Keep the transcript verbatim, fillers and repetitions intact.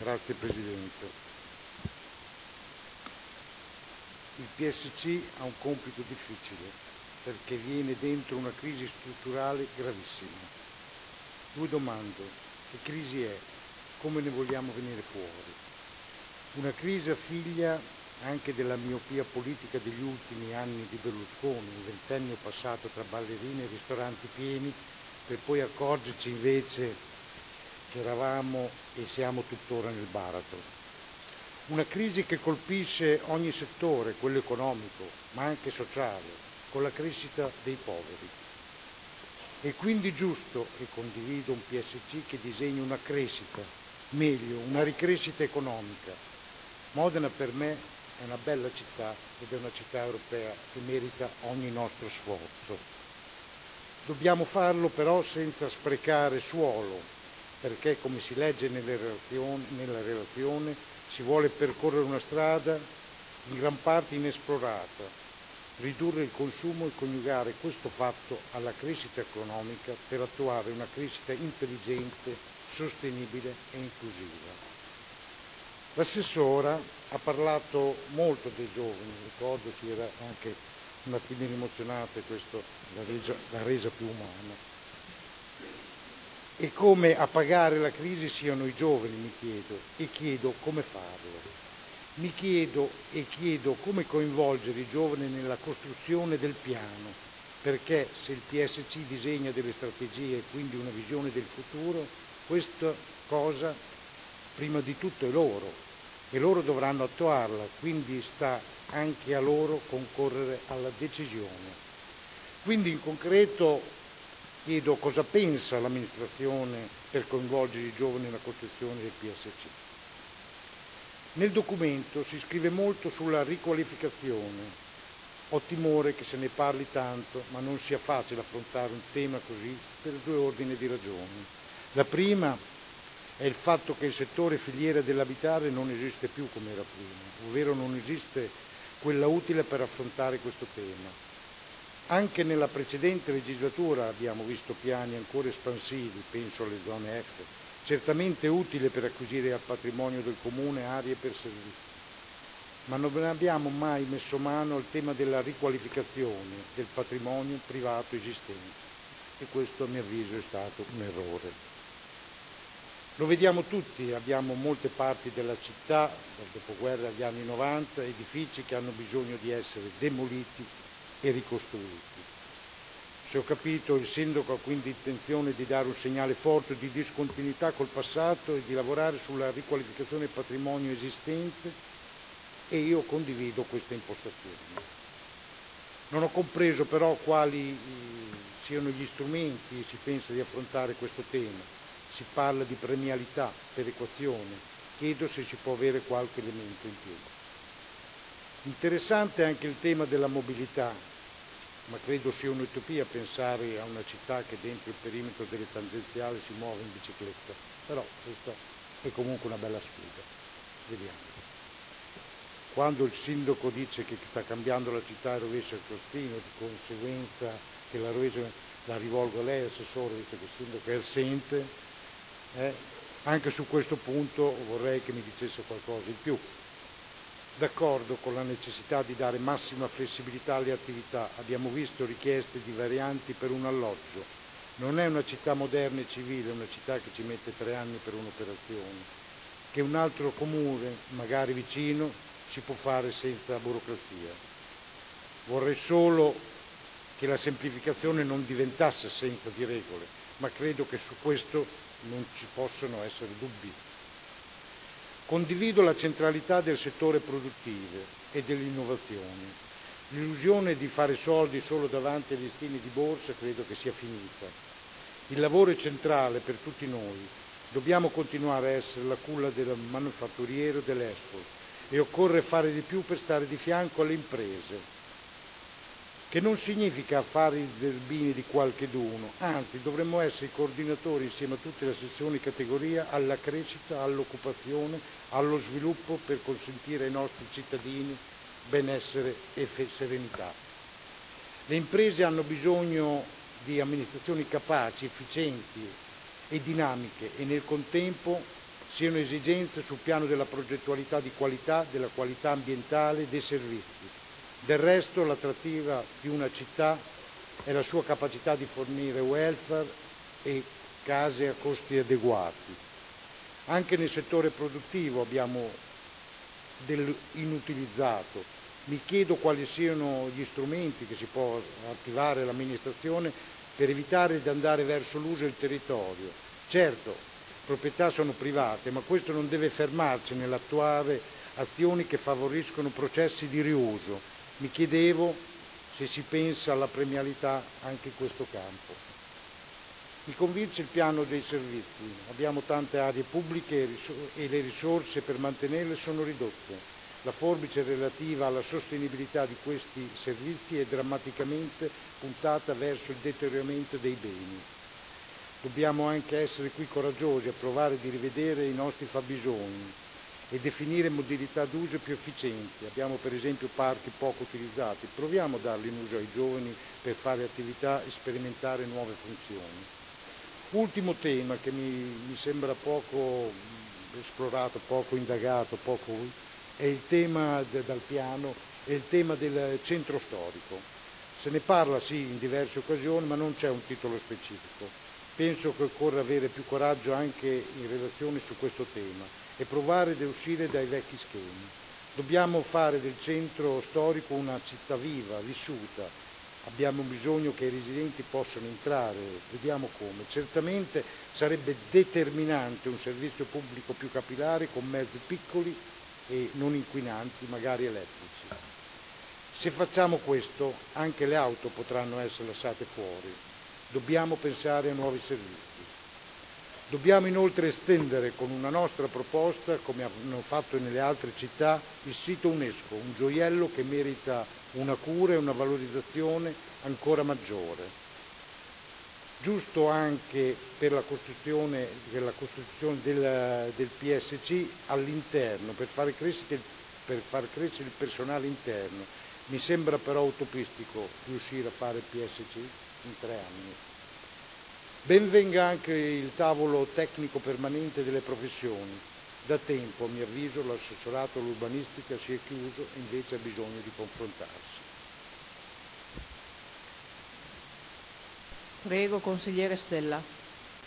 Grazie Presidente. Il P S C ha un compito difficile perché viene dentro una crisi strutturale gravissima. Due domande: che crisi è? Come ne vogliamo venire fuori? Una crisi figlia anche della miopia politica degli ultimi anni di Berlusconi, il ventennio passato tra ballerine e ristoranti pieni, per poi accorgerci invece che eravamo e siamo tuttora nel baratro. Una crisi che colpisce ogni settore, quello economico, ma anche sociale, con la crescita dei poveri. È quindi giusto, e condivido, un P S C che disegni una crescita, meglio, una ricrescita economica. Modena per me è una bella città ed è una città europea che merita ogni nostro sforzo. Dobbiamo farlo però senza sprecare suolo, perché, come si legge nelle relazioni, nella relazione, si vuole percorrere una strada in gran parte inesplorata, ridurre il consumo e coniugare questo fatto alla crescita economica per attuare una crescita intelligente, sostenibile e inclusiva. L'assessora ha parlato molto dei giovani, ricordo che era anche un attimino emozionata, questo l'ha resa, l'ha resa più umana. E come a pagare la crisi siano i giovani, mi chiedo, e chiedo come farlo. Mi chiedo e chiedo come coinvolgere i giovani nella costruzione del piano, perché se il P S C disegna delle strategie e quindi una visione del futuro, questa cosa prima di tutto è loro, e loro dovranno attuarla, quindi sta anche a loro concorrere alla decisione. Quindi in concreto chiedo cosa pensa l'amministrazione per coinvolgere i giovani nella costruzione del P S C. Nel documento si scrive molto sulla riqualificazione. Ho timore che se ne parli tanto, ma non sia facile affrontare un tema così per due ordini di ragioni. La prima è il fatto che il settore filiera dell'abitare non esiste più come era prima, ovvero non esiste quella utile per affrontare questo tema. Anche nella precedente legislatura abbiamo visto piani ancora espansivi, penso alle zone F, certamente utili per acquisire al patrimonio del comune aree per servizi, ma non abbiamo mai messo mano al tema della riqualificazione del patrimonio privato esistente e questo a mio avviso è stato un errore. Lo vediamo tutti, abbiamo molte parti della città, dal dopoguerra agli anni novanta, edifici che hanno bisogno di essere demoliti e ricostruiti. Se ho capito, il sindaco ha quindi intenzione di dare un segnale forte di discontinuità col passato e di lavorare sulla riqualificazione del patrimonio esistente e io condivido questa impostazione. Non ho compreso però quali siano gli strumenti si pensa di affrontare questo tema. Si parla di premialità, perequazione, chiedo se si può avere qualche elemento in più. Interessante anche il tema della mobilità, ma credo sia un'utopia pensare a una città che dentro il perimetro delle tangenziali si muove in bicicletta, però questa è comunque una bella sfida. Vediamo. Quando il sindaco dice che sta cambiando la città e rovescia il costino, di conseguenza che la rovescia, la rivolgo a lei, assessore, visto che il sindaco è assente, eh, anche su questo punto vorrei che mi dicesse qualcosa in più. D'accordo con la necessità di dare massima flessibilità alle attività, abbiamo visto richieste di varianti per un alloggio. Non è una città moderna e civile, è una città che ci mette tre anni per un'operazione, che un altro comune, magari vicino, si può fare senza burocrazia. Vorrei solo che la semplificazione non diventasse assenza di regole, ma credo che su questo non ci possono essere dubbi. Condivido la centralità del settore produttivo e dell'innovazione. L'illusione di fare soldi solo davanti ai listini di borsa credo che sia finita. Il lavoro è centrale per tutti noi. Dobbiamo continuare a essere la culla del manufatturiero dell'Expo e occorre fare di più per stare di fianco alle imprese, che non significa fare i zerbini di qualcheduno, anzi dovremmo essere i coordinatori insieme a tutte le sezioni categoria alla crescita, all'occupazione, allo sviluppo per consentire ai nostri cittadini benessere e serenità. Le imprese hanno bisogno di amministrazioni capaci, efficienti e dinamiche e nel contempo siano esigenze sul piano della progettualità di qualità, della qualità ambientale e dei servizi. Del resto l'attrattiva di una città è la sua capacità di fornire welfare e case a costi adeguati. Anche nel settore produttivo abbiamo dell'inutilizzato. Mi chiedo quali siano gli strumenti che si può attivare l'amministrazione per evitare di andare verso l'uso del territorio. Certo, proprietà sono private, ma questo non deve fermarci nell'attuare azioni che favoriscono processi di riuso. Mi chiedevo se si pensa alla premialità anche in questo campo. Mi convince il piano dei servizi. Abbiamo tante aree pubbliche e le risorse per mantenerle sono ridotte. La forbice relativa alla sostenibilità di questi servizi è drammaticamente puntata verso il deterioramento dei beni. Dobbiamo anche essere qui coraggiosi a provare di rivedere i nostri fabbisogni e definire modalità d'uso più efficienti. Abbiamo per esempio parchi poco utilizzati, proviamo a darli in uso ai giovani per fare attività e sperimentare nuove funzioni. Ultimo tema che mi, mi sembra poco esplorato, poco indagato, poco, è il tema de, dal piano, è il tema del centro storico. Se ne parla sì in diverse occasioni, ma non c'è un titolo specifico. Penso che occorra avere più coraggio anche in relazione su questo tema e provare ad uscire dai vecchi schemi. Dobbiamo fare del centro storico una città viva, vissuta. Abbiamo bisogno che i residenti possano entrare, vediamo come. Certamente sarebbe determinante un servizio pubblico più capillare con mezzi piccoli e non inquinanti, magari elettrici. Se facciamo questo, anche le auto potranno essere lasciate fuori. Dobbiamo pensare a nuovi servizi. Dobbiamo inoltre estendere con una nostra proposta, come hanno fatto nelle altre città, il sito UNESCO, un gioiello che merita una cura e una valorizzazione ancora maggiore. Giusto anche per la costruzione, per la costruzione del, del P S C all'interno, per far crescere, per far crescere il personale interno. Mi sembra però utopistico riuscire a fare il P S C in tre anni. Ben venga anche il tavolo tecnico permanente delle professioni. Da tempo, a mio avviso, l'assessorato all'urbanistica si è chiuso e invece ha bisogno di confrontarsi. Prego, consigliere Stella.